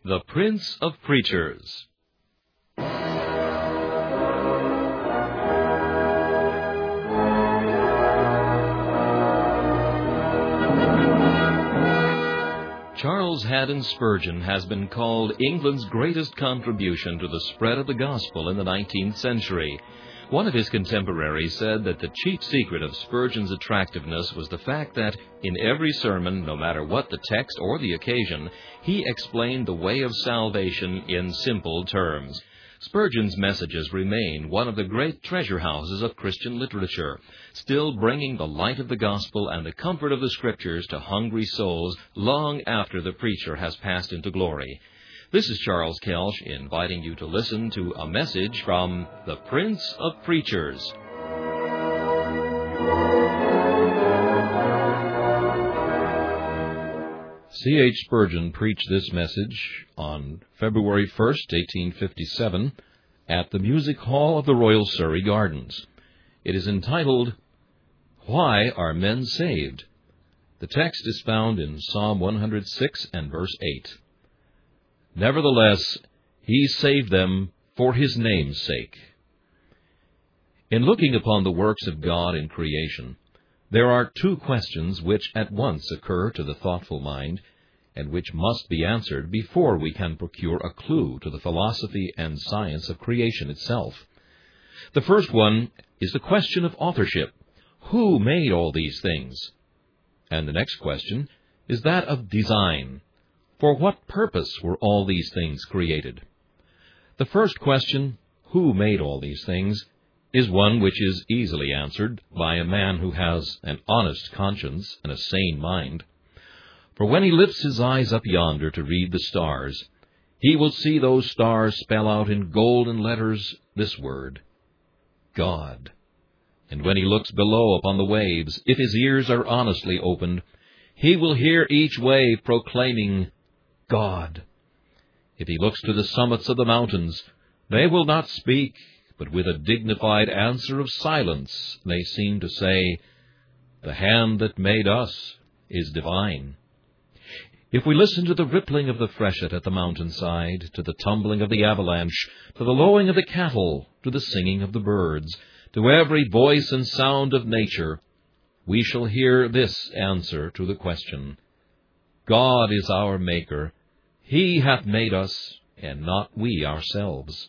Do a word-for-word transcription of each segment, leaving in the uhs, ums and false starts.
The Prince of Preachers. Charles Haddon Spurgeon has been called England's greatest contribution to the spread of the gospel in the nineteenth century. One of his contemporaries said that the chief secret of Spurgeon's attractiveness was the fact that, in every sermon, no matter what the text or the occasion, he explained the way of salvation in simple terms. Spurgeon's messages remain one of the great treasure houses of Christian literature, still bringing the light of the gospel and the comfort of the Scriptures to hungry souls long after the preacher has passed into glory. This is Charles Kelsch inviting you to listen to a message from the Prince of Preachers. C H Spurgeon preached this message on February first, eighteen fifty-seven, at the Music Hall of the Royal Surrey Gardens. It is entitled, Why Are Men Saved? The text is found in Psalm one hundred six and verse eight. Nevertheless, he saved them for his name's sake. In looking upon the works of God in creation, there are two questions which at once occur to the thoughtful mind, and which must be answered before we can procure a clue to the philosophy and science of creation itself. The first one is the question of authorship. Who made all these things? And the next question is that of design. For what purpose were all these things created? The first question, who made all these things, is one which is easily answered by a man who has an honest conscience and a sane mind. For when he lifts his eyes up yonder to read the stars, he will see those stars spell out in golden letters this word, God. And when he looks below upon the waves, if his ears are honestly opened, he will hear each wave proclaiming, God. If he looks to the summits of the mountains, they will not speak, but with a dignified answer of silence, they seem to say, the hand that made us is divine. If we listen to the rippling of the freshet at the mountainside, to the tumbling of the avalanche, to the lowing of the cattle, to the singing of the birds, to every voice and sound of nature, we shall hear this answer to the question, God is our Maker. He hath made us, and not we ourselves.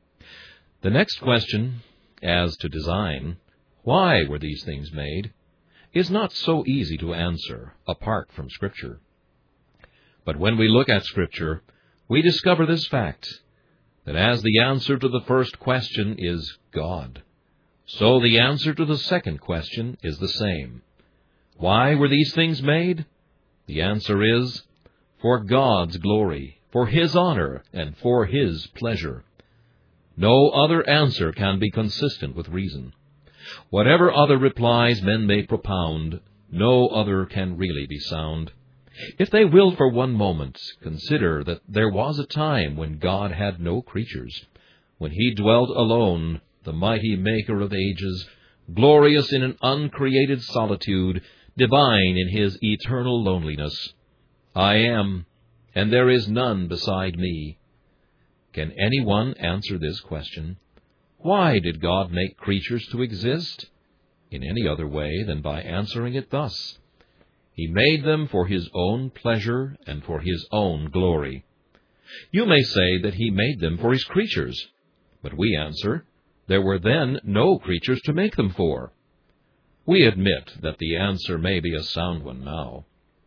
The next question, as to design, why were these things made, is not so easy to answer apart from Scripture. But when we look at Scripture, we discover this fact, that as the answer to the first question is God, so the answer to the second question is the same. Why were these things made? The answer is, for God's glory, for His honor, and for His pleasure. No other answer can be consistent with reason. Whatever other replies men may propound, no other can really be sound. If they will for one moment consider that there was a time when God had no creatures, when He dwelt alone, the mighty Maker of ages, glorious in an uncreated solitude, divine in His eternal loneliness. I am, and there is none beside me. Can anyone answer this question? Why did God make creatures to exist? In any other way than by answering it thus. He made them for His own pleasure and for His own glory. You may say that He made them for His creatures, but we answer, there were then no creatures to make them for. We admit that the answer may be a sound one now.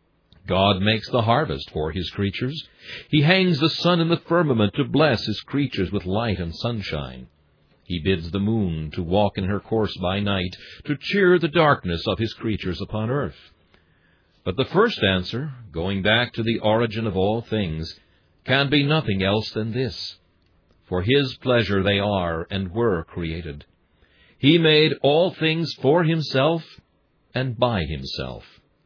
God makes the harvest for His creatures. He hangs the sun in the firmament to bless His creatures with light and sunshine. He bids the moon to walk in her course by night, to cheer the darkness of His creatures upon earth. But the first answer, going back to the origin of all things, can be nothing else than this. For His pleasure they are and were created. He made all things for Himself and by Himself.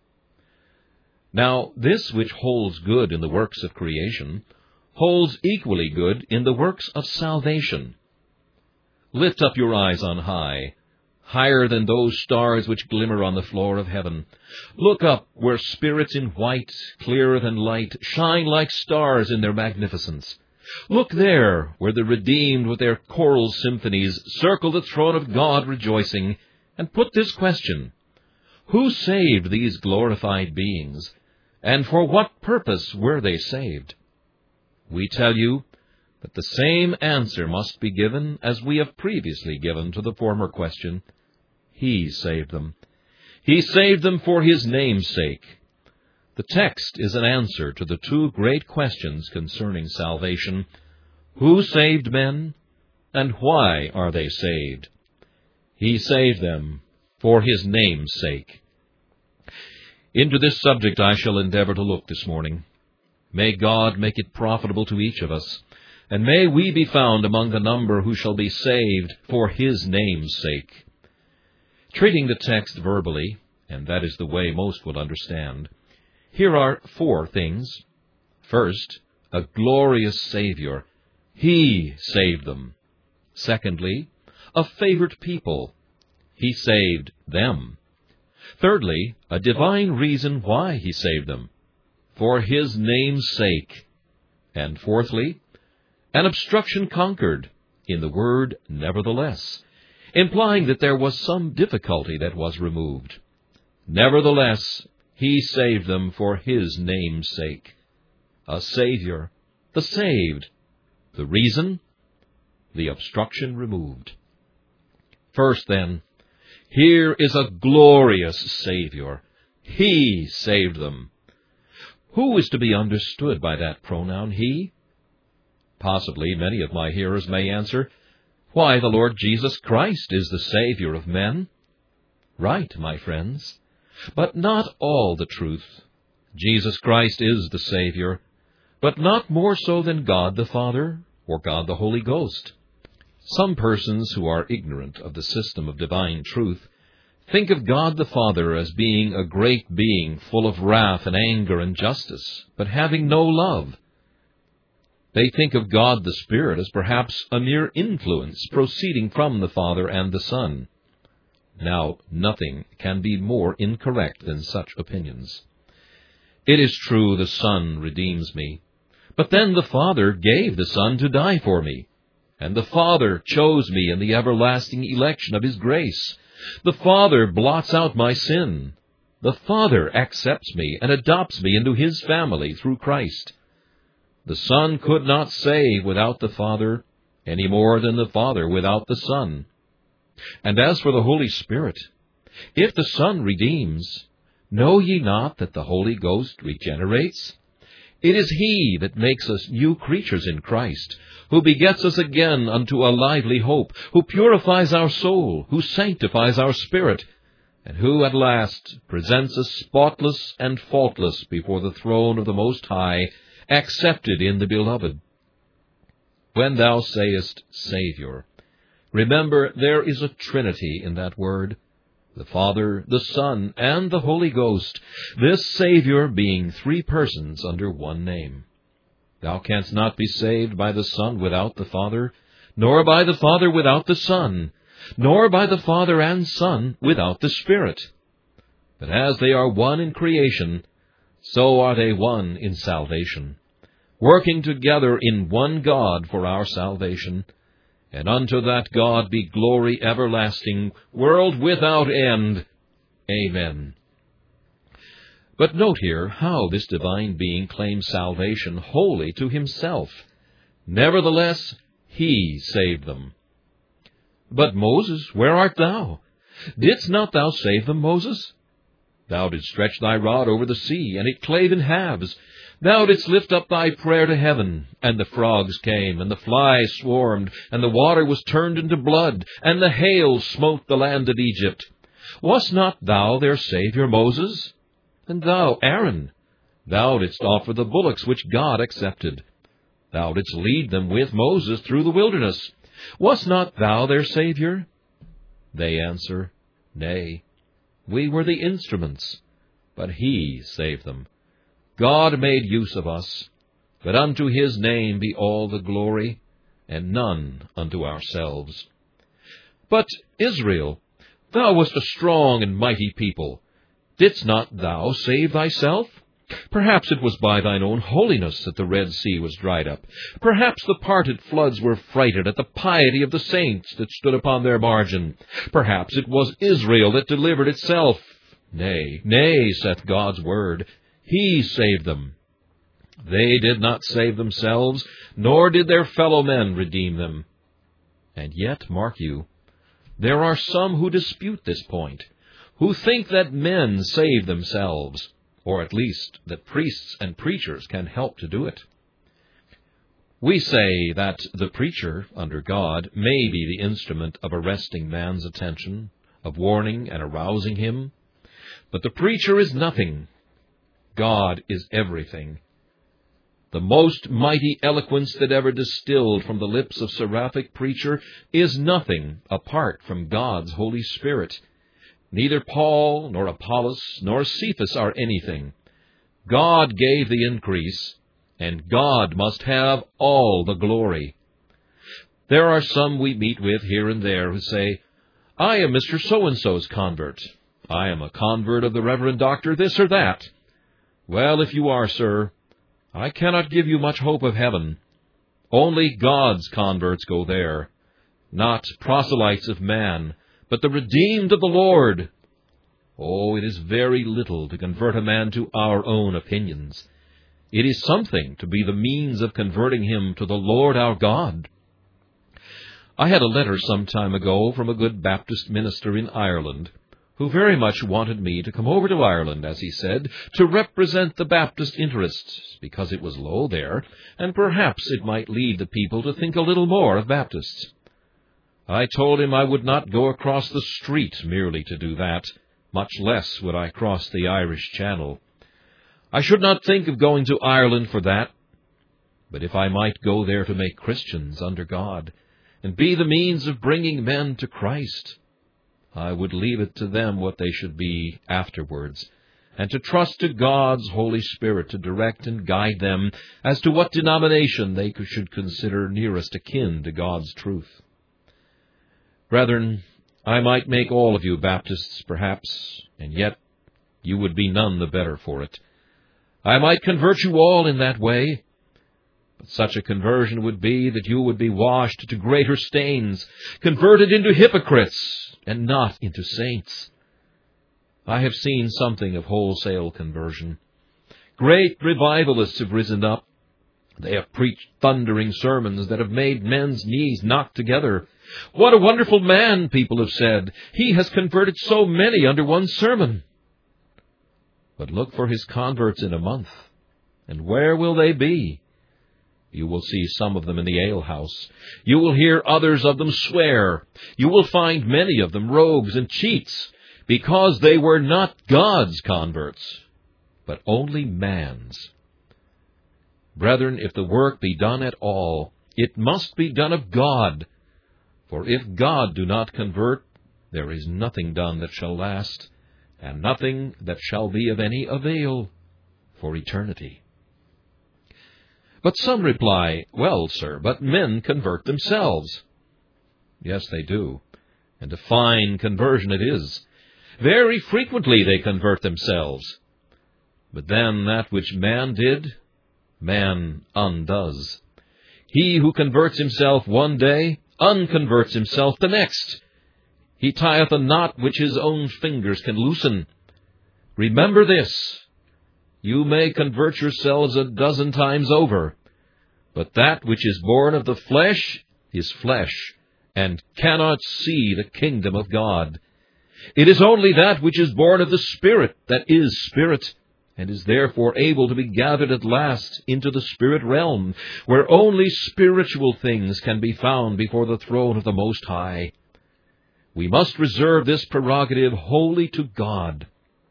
Now, this which holds good in the works of creation holds equally good in the works of salvation. Lift up your eyes on high. higher than those stars which glimmer on the floor of heaven. Look up, where spirits in white, clearer than light, shine like stars in their magnificence. Look there, where the redeemed with their choral symphonies circle the throne of God rejoicing, and put this question: who saved these glorified beings, and for what purpose were they saved? We tell you that the same answer must be given as we have previously given to the former question. He saved them. He saved them for His name's sake. The text is an answer to the two great questions concerning salvation: who saved men, and why are they saved? He saved them for His name's sake. Into this subject I shall endeavor to look this morning. May God make it profitable to each of us, and may we be found among the number who shall be saved for His name's sake. Treating the text verbally, and that is the way most will understand, here are four things. First, a glorious Savior. He saved them. Secondly, a favored people. He saved them. Thirdly, a divine reason why He saved them: for His name's sake. And fourthly, an obstruction conquered, in the word nevertheless, implying that there was some difficulty that was removed. Nevertheless, He saved them for His name's sake. A Savior, the saved. The reason? The obstruction removed. First, then, here is a glorious Savior. He saved them. Who is to be understood by that pronoun, He? Possibly many of my hearers may answer, why, the Lord Jesus Christ is the Savior of men. Right, my friends, but not all the truth. Jesus Christ is the Savior, but not more so than God the Father or God the Holy Ghost. Some persons who are ignorant of the system of divine truth think of God the Father as being a great being full of wrath and anger and justice, but having no love. They think of God the Spirit as perhaps a mere influence proceeding from the Father and the Son. Now, nothing can be more incorrect than such opinions. It is true the Son redeems me, but then the Father gave the Son to die for me, and the Father chose me in the everlasting election of His grace. The Father blots out my sin. The Father accepts me and adopts me into His family through Christ. The Son could not save without the Father, any more than the Father without the Son. And as for the Holy Spirit, if the Son redeems, know ye not that the Holy Ghost regenerates? It is He that makes us new creatures in Christ, who begets us again unto a lively hope, who purifies our soul, who sanctifies our spirit, and who at last presents us spotless and faultless before the throne of the Most High, accepted in the Beloved. When thou sayest Savior, remember there is a Trinity in that word, the Father, the Son, and the Holy Ghost, this Savior being three persons under one name. Thou canst not be saved by the Son without the Father, nor by the Father without the Son, nor by the Father and Son without the Spirit. But as they are one in creation, so are they one in salvation, working together in one God for our salvation. And unto that God be glory everlasting, world without end. Amen. But note here how this divine being claims salvation wholly to Himself. Nevertheless, He saved them. But Moses, where art thou? Didst not thou save them, Moses? Thou didst stretch thy rod over the sea, and it clave in halves. Thou didst lift up thy prayer to heaven, and the frogs came, and the flies swarmed, and the water was turned into blood, and the hail smote the land of Egypt. Wast not thou their Savior, Moses? And thou, Aaron, thou didst offer the bullocks which God accepted. Thou didst lead them with Moses through the wilderness. Wast not thou their Savior? They answer, Nay, we were the instruments, but He saved them. God made use of us, but unto His name be all the glory, and none unto ourselves. But Israel, Thou wast a strong and mighty people. Didst not thou save thyself? Perhaps it was by thine own holiness that the Red Sea was dried up. Perhaps the parted floods were frighted at the piety of the saints that stood upon their margin. Perhaps it was Israel that delivered itself. Nay, nay, saith God's word, He saved them. They did not save themselves, nor did their fellow men redeem them. And yet, mark you, there are some who dispute this point, who think that men save themselves, or at least that priests and preachers can help to do it. We say that the preacher, under God, may be the instrument of arresting man's attention, of warning and arousing him. But the preacher is nothing. God is everything. The most mighty eloquence that ever distilled from the lips of seraphic preacher is nothing apart from God's Holy Spirit. Neither Paul, nor Apollos, nor Cephas are anything. God gave the increase, and God must have all the glory. There are some we meet with here and there who say, I am Mister So-and-so's convert. I am a convert of the Reverend Doctor this or that. Well, if you are, sir, I cannot give you much hope of heaven. Only God's converts go there, not proselytes of man, but the redeemed of the Lord. Oh, it is very little to convert a man to our own opinions. It is something to be the means of converting him to the Lord our God. I had a letter some time ago from a good Baptist minister in Ireland, who very much wanted me to come over to Ireland, as he said, to represent the Baptist interests, because it was low there, and perhaps it might lead the people to think a little more of Baptists. I told him I would not go across the street merely to do that, much less would I cross the Irish Channel. I should not think of going to Ireland for that, but if I might go there to make Christians under God, and be the means of bringing men to Christ, I would leave it to them what they should be afterwards, and to trust to God's Holy Spirit to direct and guide them as to what denomination they should consider nearest akin to God's truth. Brethren, I might make all of you Baptists, perhaps, and yet you would be none the better for it. I might convert you all in that way, but such a conversion would be that you would be washed to greater stains, converted into hypocrites, and not into saints. I have seen something of wholesale conversion. Great revivalists have risen up. They have preached thundering sermons that have made men's knees knock together. What a wonderful man, people have said. He has converted so many under one sermon. But look for his converts in a month, and where will they be? You will see some of them in the alehouse. You will hear others of them swear. You will find many of them rogues and cheats, because they were not God's converts, but only man's. Brethren, if the work be done at all, it must be done of God. For if God do not convert, there is nothing done that shall last, and nothing that shall be of any avail for eternity. But some reply, well, sir, but men convert themselves. Yes, they do, and a fine conversion it is. Very frequently they convert themselves. But then that which man did, man undoes. He who converts himself one day, unconverts himself the next. He tieth a knot which his own fingers can loosen. Remember this, you may convert yourselves a dozen times over, but that which is born of the flesh is flesh, and cannot see the kingdom of God. It is only that which is born of the Spirit that is spirit, and is therefore able to be gathered at last into the spirit realm, where only spiritual things can be found before the throne of the Most High. We must reserve this prerogative wholly to God.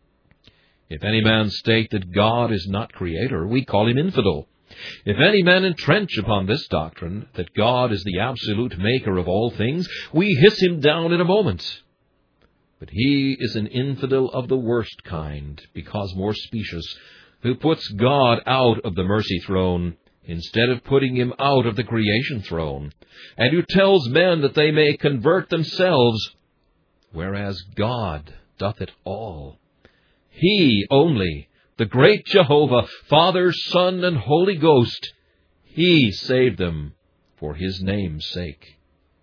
If any man state that God is not Creator, we call him infidel. If any man entrench upon this doctrine, that God is the absolute maker of all things, we hiss him down in a moment. But he is an infidel of the worst kind, because more specious, who puts God out of the mercy throne, instead of putting him out of the creation throne, and who tells men that they may convert themselves, whereas God doth it all. He only, the great Jehovah, Father, Son, and Holy Ghost, He saved them for His name's sake.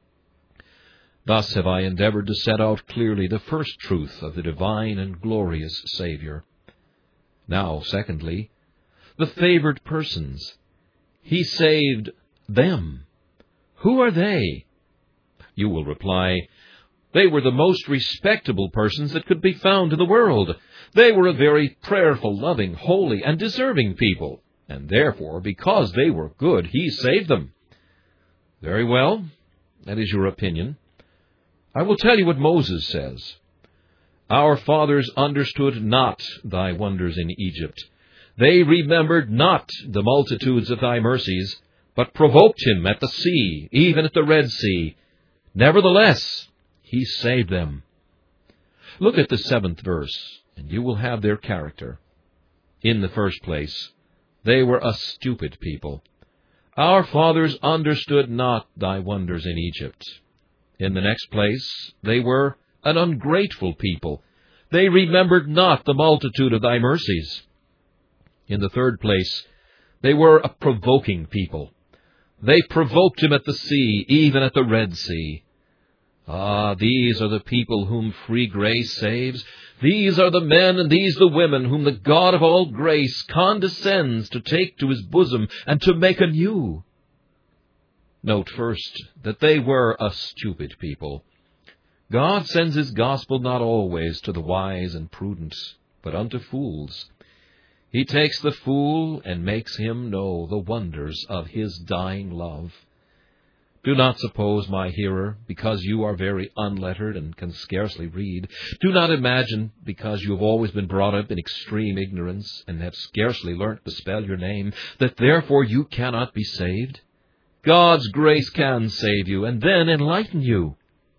Thus have I endeavored to set out clearly the first truth of the divine and glorious Savior. Now, secondly, the favored persons. He saved them. Who are they? You will reply, they were the most respectable persons that could be found in the world. They were a very prayerful, loving, holy, and deserving people, and therefore, because they were good, He saved them. Very well, that is your opinion. I will tell you what Moses says. Our fathers understood not thy wonders in Egypt. They remembered not the multitudes of thy mercies, but provoked him at the sea, even at the Red Sea. Nevertheless, He saved them. Look at the seventh verse, and you will have their character. In the first place, they were a stupid people. Our fathers understood not thy wonders in Egypt. In the next place, they were an ungrateful people. They remembered not the multitude of thy mercies. In the third place, they were a provoking people. They provoked him at the sea, even at the Red Sea. Ah, these are the people whom free grace saves. These are the men and these the women whom the God of all grace condescends to take to His bosom and to make anew. Note first that they were a stupid people. God sends His gospel not always to the wise and prudent, but unto fools. He takes the fool and makes him know the wonders of His dying love. Do not suppose, my hearer, because you are very unlettered and can scarcely read, do not imagine, because you have always been brought up in extreme ignorance and have scarcely learnt to spell your name, that therefore you cannot be saved. God's grace can save you, and then enlighten you.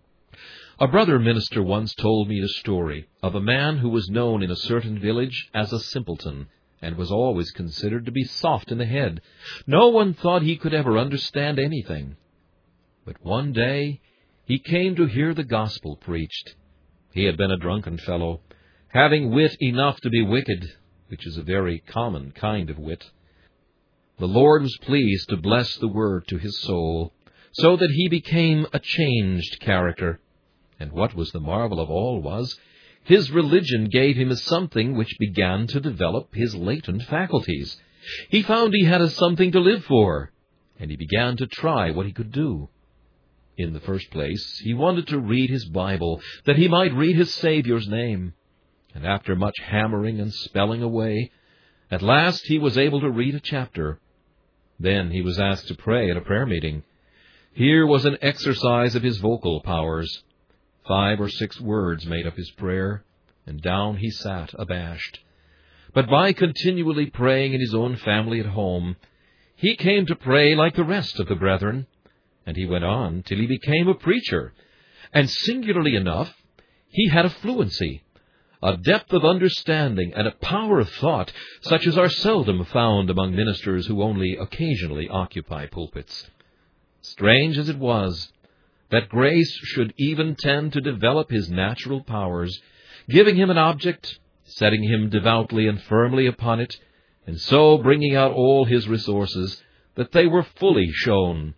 A brother minister once told me a story of a man who was known in a certain village as a simpleton, and was always considered to be soft in the head. No one thought he could ever understand anything. But one day he came to hear the gospel preached. He had been a drunken fellow, having wit enough to be wicked, which is a very common kind of wit. The Lord was pleased to bless the word to his soul, so that he became a changed character. And what was the marvel of all was, his religion gave him a something which began to develop his latent faculties. He found he had a something to live for, and he began to try what he could do. In the first place, he wanted to read his Bible, that he might read his Savior's name. And after much hammering and spelling away, at last he was able to read a chapter. Then he was asked to pray at a prayer meeting. Here was an exercise of his vocal powers. Five or six words made up his prayer, and down he sat abashed. But by continually praying in his own family at home, he came to pray like the rest of the brethren, and he went on till he became a preacher. And singularly enough, he had a fluency, a depth of understanding, and a power of thought, such as are seldom found among ministers who only occasionally occupy pulpits. Strange as it was, that grace should even tend to develop his natural powers, giving him an object, setting him devoutly and firmly upon it, and so bringing out all his resources, that they were fully shown.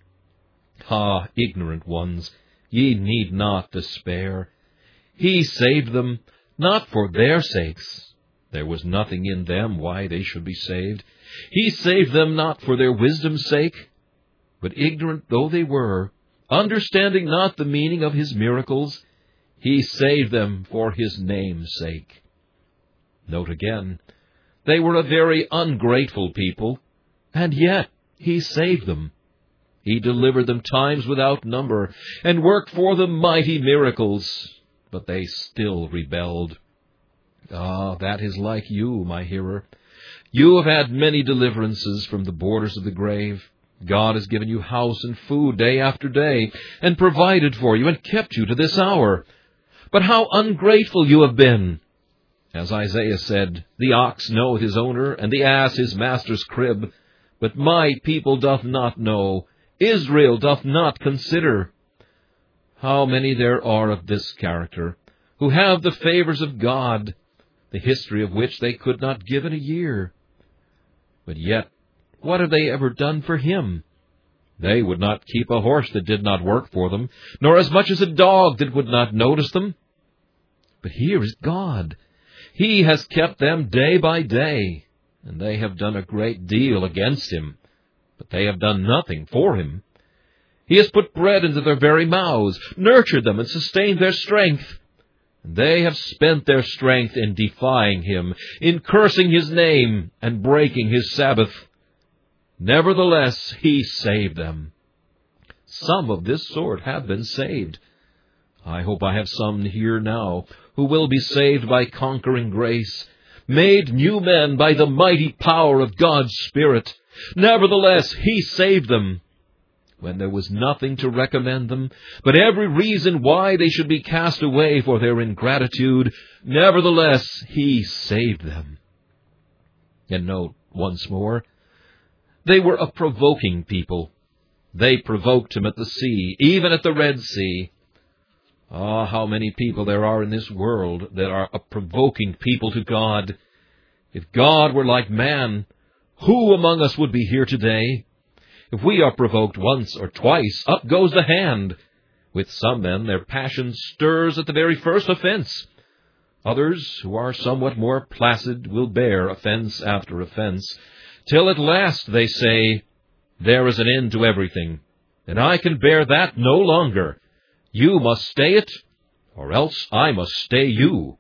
Ah, ignorant ones, ye need not despair. He saved them, not for their sakes. There was nothing in them why they should be saved. He saved them not for their wisdom's sake, but ignorant though they were, understanding not the meaning of his miracles, he saved them for his name's sake. Note again, they were a very ungrateful people, and yet he saved them. He delivered them times without number, and worked for them mighty miracles, but they still rebelled. Ah, that is like you, my hearer. You have had many deliverances from the borders of the grave. God has given you house and food day after day, and provided for you, and kept you to this hour. But how ungrateful you have been! As Isaiah said, the ox knoweth his owner, and the ass his master's crib. But my people doth not know, Israel doth not consider. How many there are of this character! who have the favors of God, the history of which they could not give in a year. But yet, what have they ever done for Him? They would not keep a horse that did not work for them, nor as much as a dog that would not notice them. But here is God. He has kept them day by day, and they have done a great deal against Him, but they have done nothing for Him. He has put bread into their very mouths, nurtured them, and sustained their strength. And they have spent their strength in defying Him, in cursing His name, and breaking His Sabbath. Nevertheless, He saved them. Some of this sort have been saved. I hope I have some here now who will be saved by conquering grace, made new men by the mighty power of God's Spirit. Nevertheless, He saved them, when there was nothing to recommend them, but every reason why they should be cast away for their ingratitude. Nevertheless, He saved them. And note once more, they were a provoking people. They provoked Him at the sea, even at the Red Sea. Ah, how many people there are in this world that are a provoking people to God. If God were like man, who among us would be here today? If we are provoked once or twice, up goes the hand. With some men, their passion stirs at the very first offense. Others, who are somewhat more placid, will bear offense after offense, till at last they say, "There is an end to everything, and I can bear that no longer. You must stay it, or else I must stay you."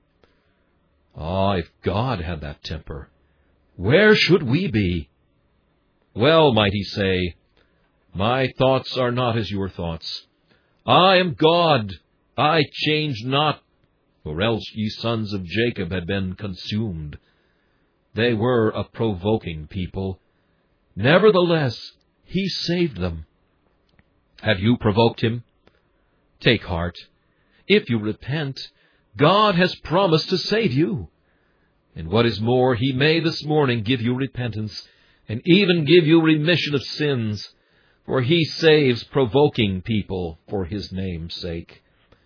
Ah, if God had that temper, where should we be? Well might He say, "My thoughts are not as your thoughts. I am God, I change not, or else ye sons of Jacob had been consumed." They were a provoking people. Nevertheless, He saved them. Have you provoked Him? Take heart. If you repent, God has promised to save you. And what is more, He may this morning give you repentance, and even give you remission of sins, for He saves provoking people for His name's sake.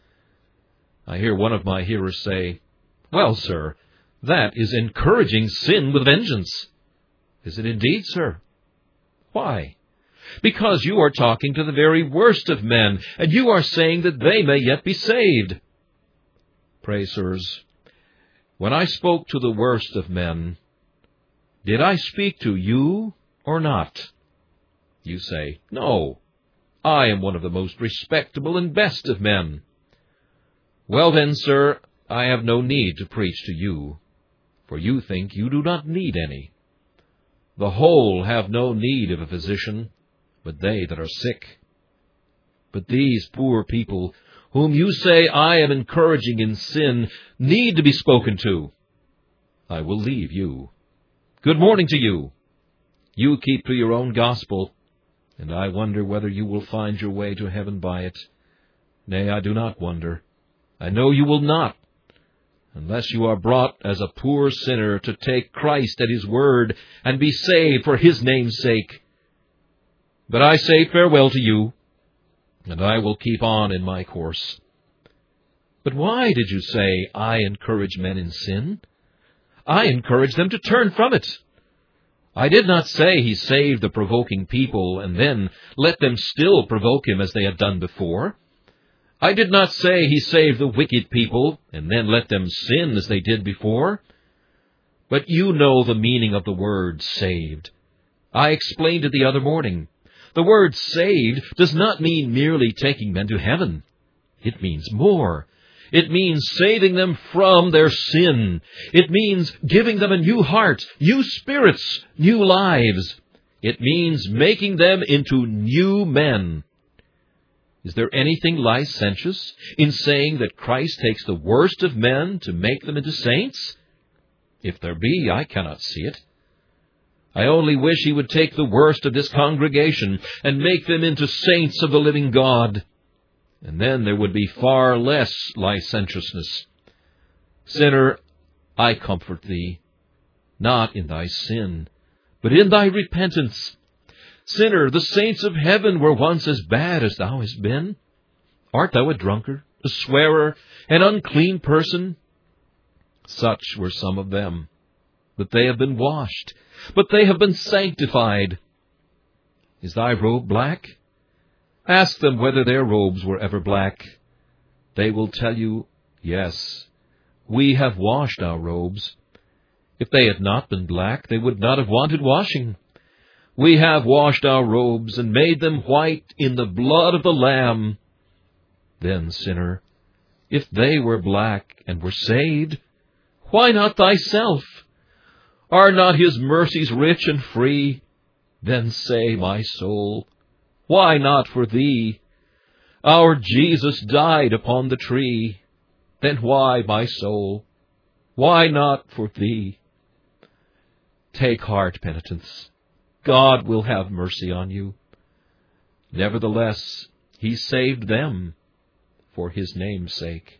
I hear one of my hearers say, "Well, sir, that is encouraging sin with vengeance." Is it indeed, sir? Why? Because you are talking to the very worst of men, and you are saying that they may yet be saved. Pray, sirs, when I spoke to the worst of men, did I speak to you or not? You say, "No, I am one of the most respectable and best of men." Well then, sir, I have no need to preach to you, for you think you do not need any. The whole have no need of a physician, but they that are sick. But these poor people, whom you say I am encouraging in sin, need to be spoken to. I will leave you. Good morning to you. You keep to your own gospel, and I wonder whether you will find your way to heaven by it. Nay, I do not wonder. I know you will not, unless you are brought as a poor sinner to take Christ at His word and be saved for His name's sake. But I say farewell to you, and I will keep on in my course. But why did you say, I encourage men in sin? I encourage them to turn from it. I did not say He saved the provoking people and then let them still provoke Him as they had done before. I did not say He saved the wicked people and then let them sin as they did before. But you know the meaning of the word saved. I explained it the other morning. The word saved does not mean merely taking men to heaven. It means more. It means saving them from their sin. It means giving them a new heart, new spirits, new lives. It means making them into new men. Is there anything licentious in saying that Christ takes the worst of men to make them into saints? If there be, I cannot see it. I only wish He would take the worst of this congregation and make them into saints of the living God. And then there would be far less licentiousness. Sinner, I comfort thee, not in thy sin, but in thy repentance. Sinner, the saints of heaven were once as bad as thou hast been. Art thou a drunkard, a swearer, an unclean person? Such were some of them. But they have been washed, but they have been sanctified. Is thy robe black? Ask them whether their robes were ever black. They will tell you, yes, we have washed our robes. If they had not been black, they would not have wanted washing. We have washed our robes and made them white in the blood of the Lamb. Then, sinner, if they were black and were saved, why not thyself? Are not his mercies rich and free? Then say, my soul, why not for thee? Our Jesus died upon the tree. Then why, my soul, why not for thee? Take heart, penitents. God will have mercy on you. Nevertheless, he saved them for his name's sake.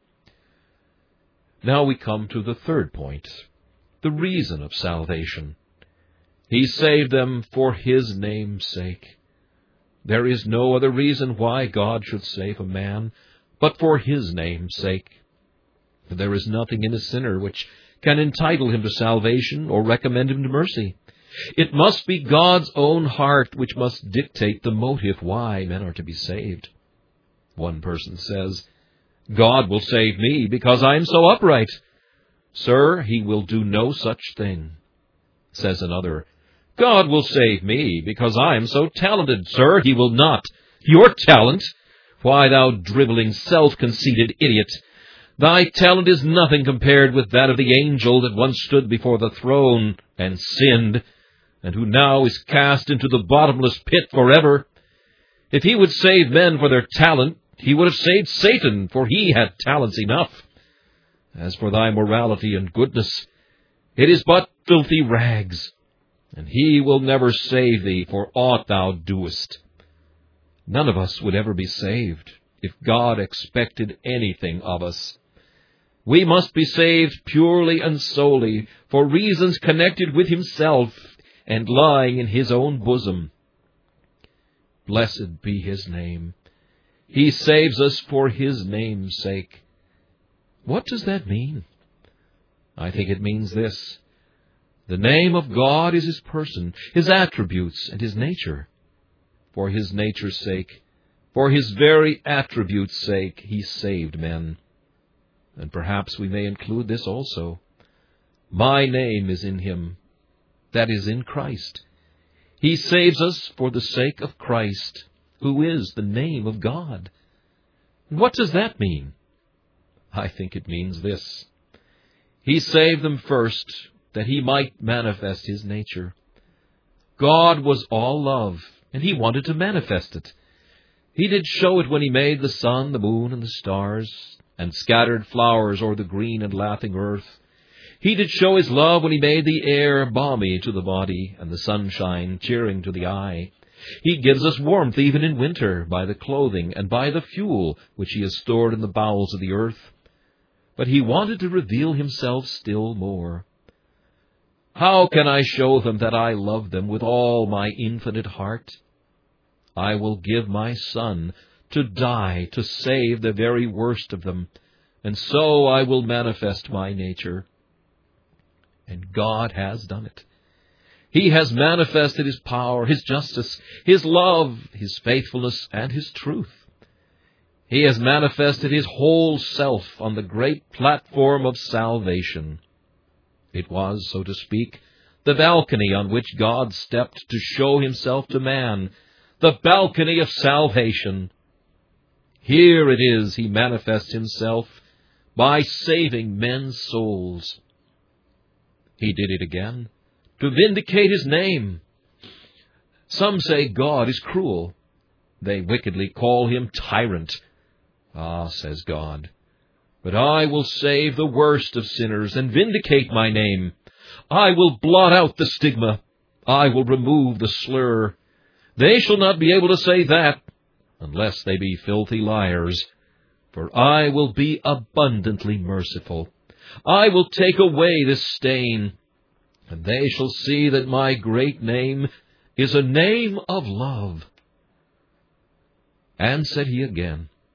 Now we come to the third point, the reason of salvation. He saved them for his name's sake. There is no other reason why God should save a man but for his name's sake. There is nothing in a sinner which can entitle him to salvation or recommend him to mercy. It must be God's own heart which must dictate the motive why men are to be saved. One person says, God will save me because I am so upright. Sir, he will do no such thing. Says another, God will save me because I am so talented. Sir, he will not. Your talent? Why, thou driveling, self-conceited idiot, thy talent is nothing compared with that of the angel that once stood before the throne and sinned, and who now is cast into the bottomless pit forever. If he would save men for their talent, he would have saved Satan, for he had talents enough. As for thy morality and goodness, it is but filthy rags, and he will never save thee for aught thou doest. None of us would ever be saved if God expected anything of us. We must be saved purely and solely for reasons connected with himself and lying in his own bosom. Blessed be his name. He saves us for his name's sake. What does that mean? I think it means this. The name of God is his person, his attributes, and his nature. For his nature's sake, for his very attributes' sake, he saved men. And perhaps we may include this also. My name is in him, that is, in Christ. He saves us for the sake of Christ, who is the name of God. What does that mean? I think it means this. He saved them first, that he might manifest his nature. God was all love, and he wanted to manifest it. He did show it when he made the sun, the moon, and the stars, and scattered flowers o'er the green and laughing earth. He did show his love when he made the air balmy to the body, and the sunshine cheering to the eye. He gives us warmth even in winter by the clothing and by the fuel which he has stored in the bowels of the earth. But he wanted to reveal himself still more. How can I show them that I love them with all my infinite heart? I will give my Son to die to save the very worst of them, and so I will manifest my nature. And God has done it. He has manifested his power, his justice, his love, his faithfulness, and his truth. He has manifested his whole self on the great platform of salvation. It was, so to speak, the balcony on which God stepped to show himself to man, the balcony of salvation. Here it is he manifests himself by saving men's souls. He did it again, to vindicate his name. Some say God is cruel. They wickedly call him tyrant. Ah, says God, but I will save the worst of sinners and vindicate my name. I will blot out the stigma. I will remove the slur. They shall not be able to say that, unless they be filthy liars. For I will be abundantly merciful. I will take away this stain, and they shall see that my great name is a name of love. And said he again,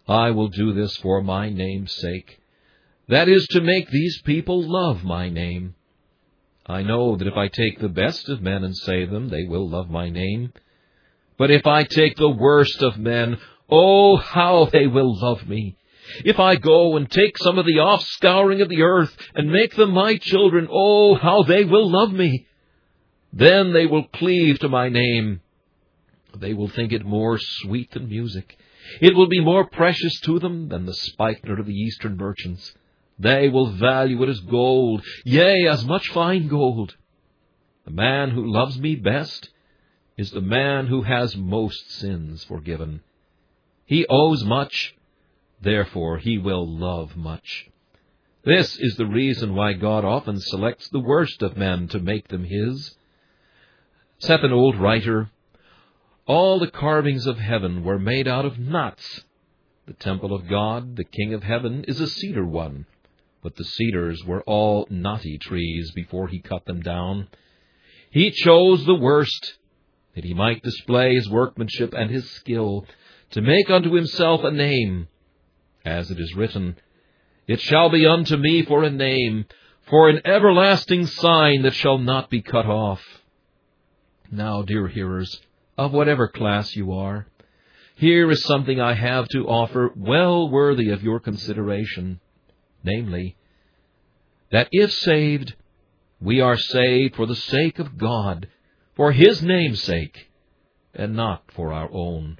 I will do this for my name's sake. That is, to make these people love my name. I know that if I take the best of men and save them, they will love my name. But if I take the worst of men, oh, how they will love me. If I go and take some of the offscouring of the earth and make them my children, oh, how they will love me. Then they will cleave to my name. They will think it more sweet than music. It will be more precious to them than the spikenard of the eastern merchants. They will value it as gold, yea, as much fine gold. The man who loves me best is the man who has most sins forgiven. He owes much, therefore he will love much. This is the reason why God often selects the worst of men to make them his. Saith an old writer, all the carvings of heaven were made out of knots. The temple of God, the King of heaven, is a cedar one, but the cedars were all knotty trees before he cut them down. He chose the worst, that he might display his workmanship and his skill, to make unto himself a name. As it is written, it shall be unto me for a name, for an everlasting sign that shall not be cut off. Now, dear hearers, of whatever class you are, here is something I have to offer well worthy of your consideration, namely, that if saved, we are saved for the sake of God, for his name's sake, and not for our own.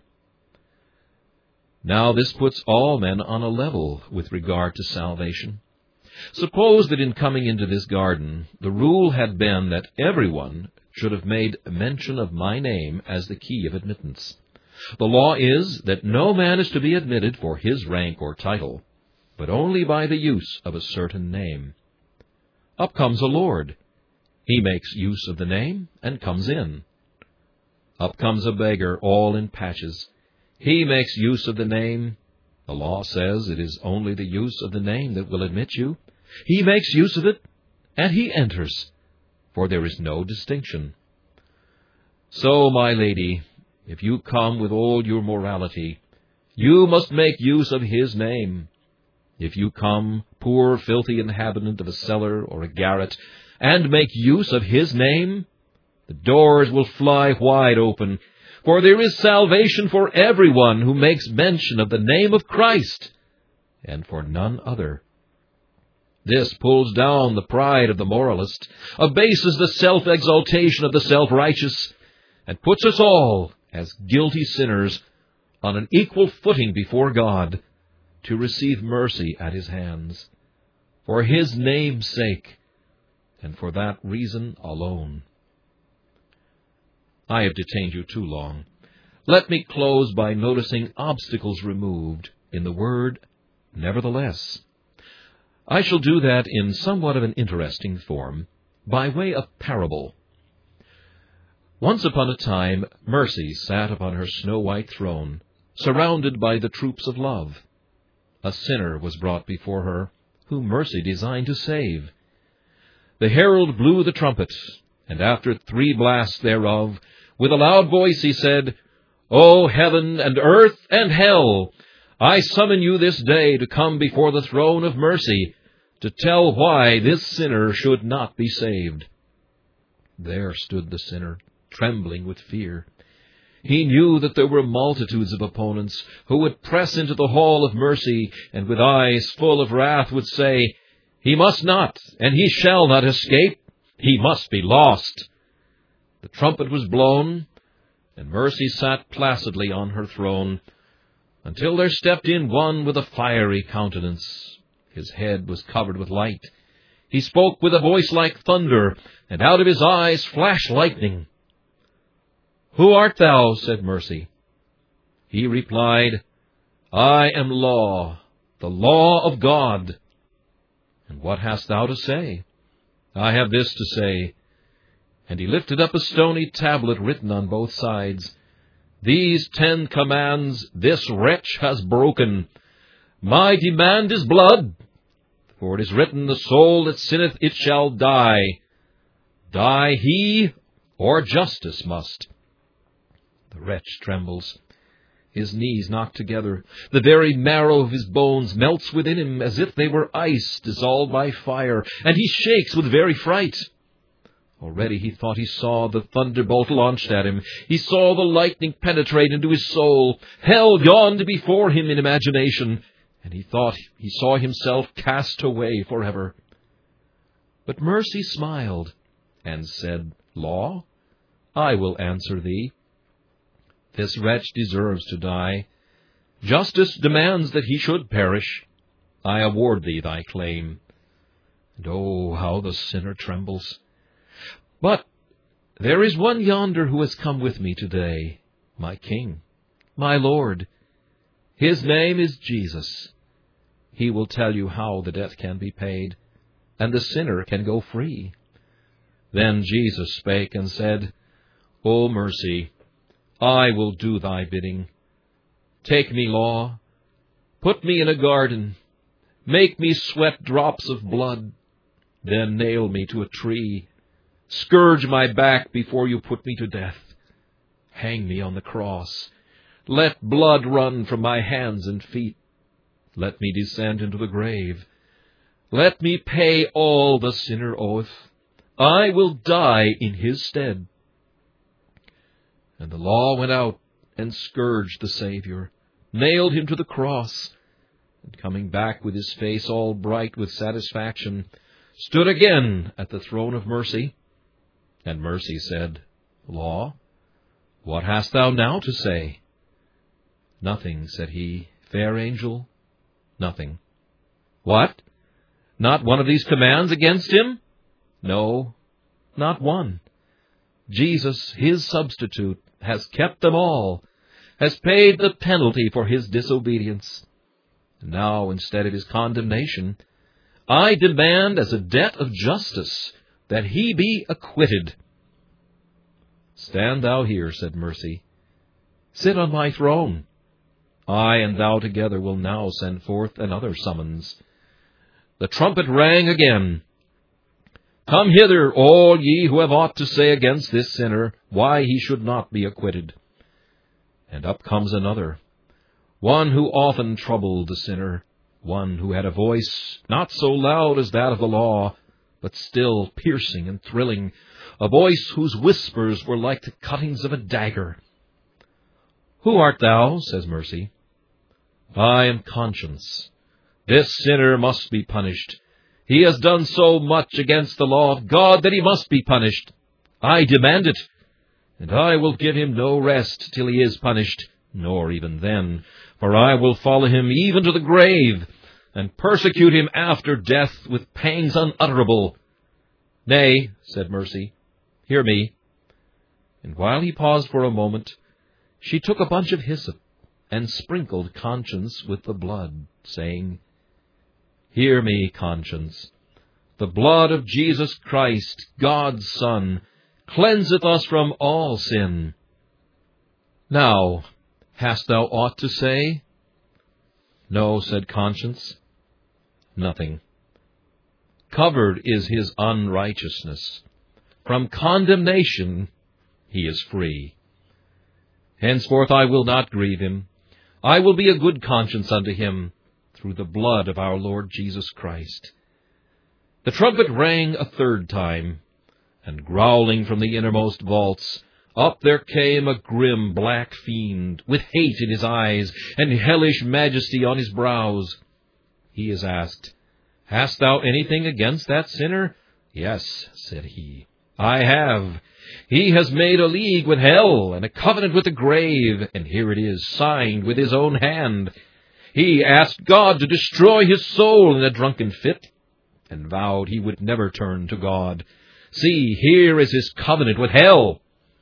Now this puts all men on a level with regard to salvation. Suppose that in coming into this garden, the rule had been that everyone should have made mention of my name as the key of admittance. The law is that no man is to be admitted for his rank or title, but only by the use of a certain name. Up comes a lord. He makes use of the name and comes in. Up comes a beggar, all in patches. He makes use of the name. The law says it is only the use of the name that will admit you. He makes use of it, and he enters, for there is no distinction. So, my lady, if you come with all your morality, you must make use of his name. If you come, poor, filthy inhabitant of a cellar or a garret, and make use of his name, the doors will fly wide open, for there is salvation for everyone who makes mention of the name of Christ, and for none other. This pulls down the pride of the moralist, abases the self-exaltation of the self-righteous, and puts us all, as guilty sinners, on an equal footing before God, to receive mercy at his hands, for his name's sake, and for that reason alone. I have detained you too long. Let me close by noticing obstacles removed in the word nevertheless. I shall do that in somewhat of an interesting form, by way of parable. Once upon a time, Mercy sat upon her snow-white throne, surrounded by the troops of love. A sinner was brought before her, whom Mercy designed to save. The herald blew the trumpet, and after three blasts thereof, with a loud voice he said, O heaven and earth and hell, I summon you this day to come before the throne of mercy, to tell why this sinner should not be saved. There stood the sinner, trembling with fear. He knew that there were multitudes of opponents who would press into the hall of mercy, and with eyes full of wrath would say, He must not, and he shall not escape. He must be lost. The trumpet was blown, and Mercy sat placidly on her throne, until there stepped in one with a fiery countenance. His head was covered with light. He spoke with a voice like thunder, and out of his eyes flashed lightning. Who art thou? Said Mercy. He replied, I am law, the law of God. And what hast thou to say? I have this to say. And he lifted up a stony tablet written on both sides. These ten commands this wretch has broken. My demand is blood, for it is written, the soul that sinneth, it shall die. Die he, or justice must. The wretch trembles. his knees knocked together. The very marrow of his bones melts within him as if they were ice dissolved by fire, and he shakes with very fright. Already he thought he saw the thunderbolt launched at him. He saw the lightning penetrate into his soul. Hell yawned before him in imagination, and he thought he saw himself cast away forever. But mercy smiled and said, Law, I will answer thee. This wretch deserves to die. Justice demands that he should perish. I award thee thy claim. And oh, how the sinner trembles! But there is one yonder who has come with me today, my King, my Lord. His name is Jesus. He will tell you how the debt can be paid, and the sinner can go free. Then Jesus spake and said, O mercy, I will do thy bidding. Take me, Law, put me in a garden, make me sweat drops of blood, then nail me to a tree. Scourge my back before you put me to death. Hang me on the cross. Let blood run from my hands and feet. Let me descend into the grave. Let me pay all the sinner oweth. I will die in his stead. And the law went out and scourged the Savior, nailed him to the cross, and coming back with his face all bright with satisfaction, stood again at the throne of mercy. And mercy said, Law, what hast thou now to say? Nothing, said he, fair angel, nothing. What? Not one of these commands against him? No, not one. Jesus, his substitute, has kept them all, has paid the penalty for his disobedience. And now, instead of his condemnation, I demand as a debt of justice that he be acquitted. Stand thou here, said mercy. Sit on my throne. I and thou together will now send forth another summons. The trumpet rang again. Come hither, all ye who have aught to say against this sinner, why he should not be acquitted. And up comes another, one who often troubled the sinner, one who had a voice not so loud as that of the law, but still piercing and thrilling, a voice whose whispers were like the cuttings of a dagger. Who art thou? Says mercy. I am conscience. This sinner must be punished. He has done so much against the law of God that he must be punished. I demand it, and I will give him no rest till he is punished, nor even then, for I will follow him even to the grave, and persecute him after death with pangs unutterable. Nay, said mercy, hear me. And while he paused for a moment, she took a bunch of hyssop and sprinkled conscience with the blood, saying, Hear me, conscience. The blood of Jesus Christ, God's Son, cleanseth us from all sin. Now, hast thou aught to say? No, said conscience, nothing. Covered is his unrighteousness. From condemnation he is free. Henceforth I will not grieve him. I will be a good conscience unto him, through the blood of our Lord Jesus Christ. The trumpet rang a third time, and growling from the innermost vaults, up there came a grim black fiend, with hate in his eyes, and hellish majesty on his brows. He is asked, Hast thou anything against that sinner? Yes, said he, I have. He has made a league with hell, and a covenant with the grave, and here it is, signed with his own hand. He asked God to destroy his soul in a drunken fit, and vowed he would never turn to God. See, here is his covenant with hell.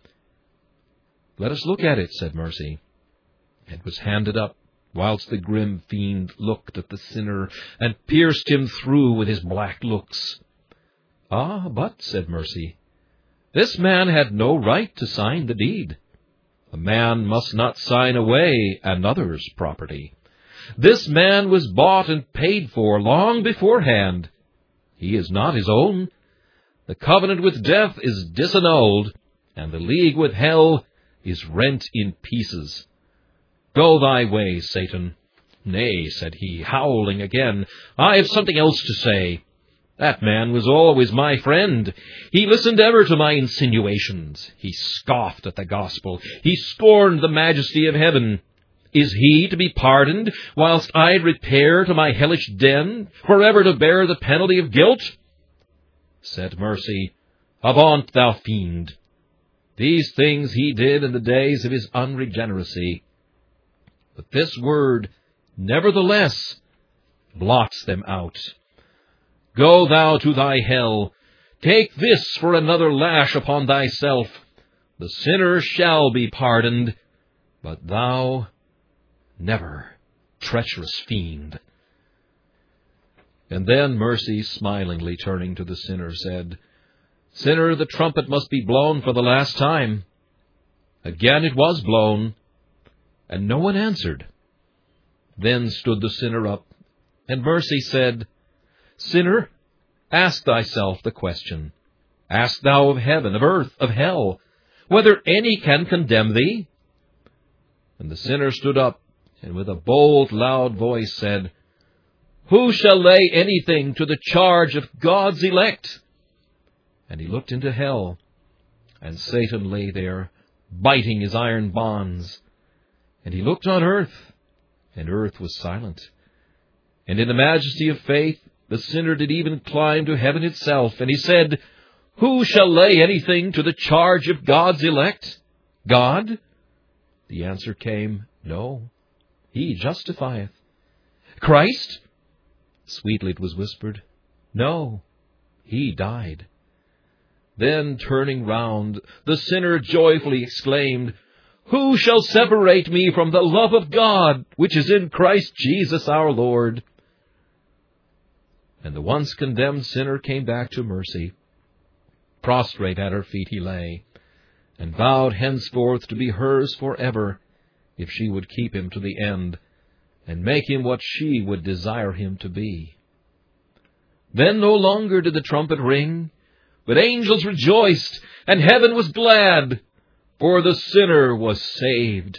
Let us look at it, said mercy. It was handed up, whilst the grim fiend looked at the sinner, and pierced him through with his black looks. Ah, but, said mercy, this man had no right to sign the deed. A man must not sign away another's property. This man was bought and paid for long beforehand. He is not his own. The covenant with death is disannulled, and the league with hell is rent in pieces. Go thy way, Satan. Nay, said he, howling again, I have something else to say. That man was always my friend. He listened ever to my insinuations. He scoffed at the gospel. He scorned the majesty of heaven. Is he to be pardoned, whilst I repair to my hellish den, forever to bear the penalty of guilt? Said Mercy, Avaunt, thou fiend! These things he did in the days of his unregeneracy. But this word, nevertheless, blots them out. Go thou to thy hell. Take this for another lash upon thyself. The sinner shall be pardoned, but thou never, treacherous fiend. And then Mercy, smilingly turning to the sinner, said, Sinner, the trumpet must be blown for the last time. Again it was blown, and no one answered. Then stood the sinner up, and Mercy said, Sinner, ask thyself the question. Ask thou of heaven, of earth, of hell, whether any can condemn thee? And the sinner stood up, and with a bold, loud voice said, Who shall lay anything to the charge of God's elect? And he looked into hell, and Satan lay there, biting his iron bonds. And he looked on earth, and earth was silent. And in the majesty of faith, the sinner did even climb to heaven itself, and he said, Who shall lay anything to the charge of God's elect? God? The answer came, No, he justifieth. Christ? Sweetly it was whispered, No, he died. Then, turning round, the sinner joyfully exclaimed, Who shall separate me from the love of God, which is in Christ Jesus our Lord? And the once condemned sinner came back to Mercy. Prostrate at her feet he lay, and vowed henceforth to be hers forever, if she would keep him to the end, and make him what she would desire him to be. Then no longer did the trumpet ring, but angels rejoiced, and heaven was glad, for the sinner was saved.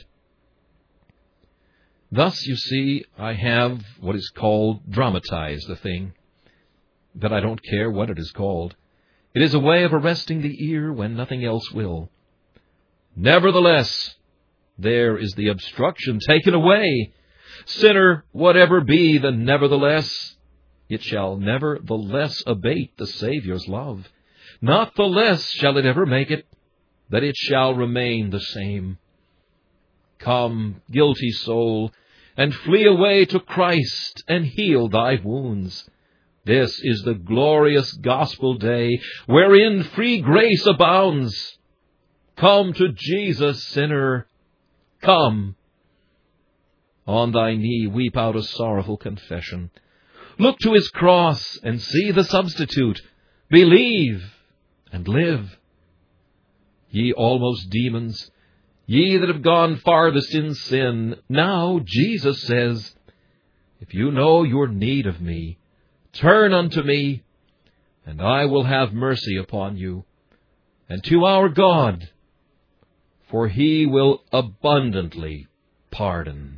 Thus, you see, I have what is called dramatized the thing, but I don't care what it is called. It is a way of arresting the ear when nothing else will. Nevertheless, there is the obstruction taken away. Sinner, whatever be the nevertheless, it shall never the less abate the Saviour's love. Not the less shall it ever make it, that it shall remain the same. Come, guilty soul, and flee away to Christ, and heal thy wounds. This is the glorious gospel day, wherein free grace abounds. Come to Jesus, sinner, come. On thy knee weep out a sorrowful confession. Look to his cross, and see the substitute. Believe, and live. Ye almost demons, ye that have gone farthest in sin, now Jesus says, If you know your need of me, turn unto me, and I will have mercy upon you, and to our God, for he will abundantly pardon.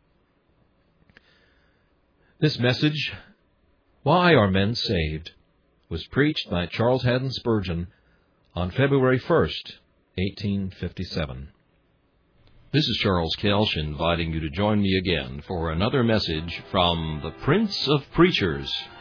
This message, Why Are Men Saved?, was preached by Charles Haddon Spurgeon on February first, eighteen fifty-seven. This is Charles Kelsch inviting you to join me again for another message from the Prince of Preachers,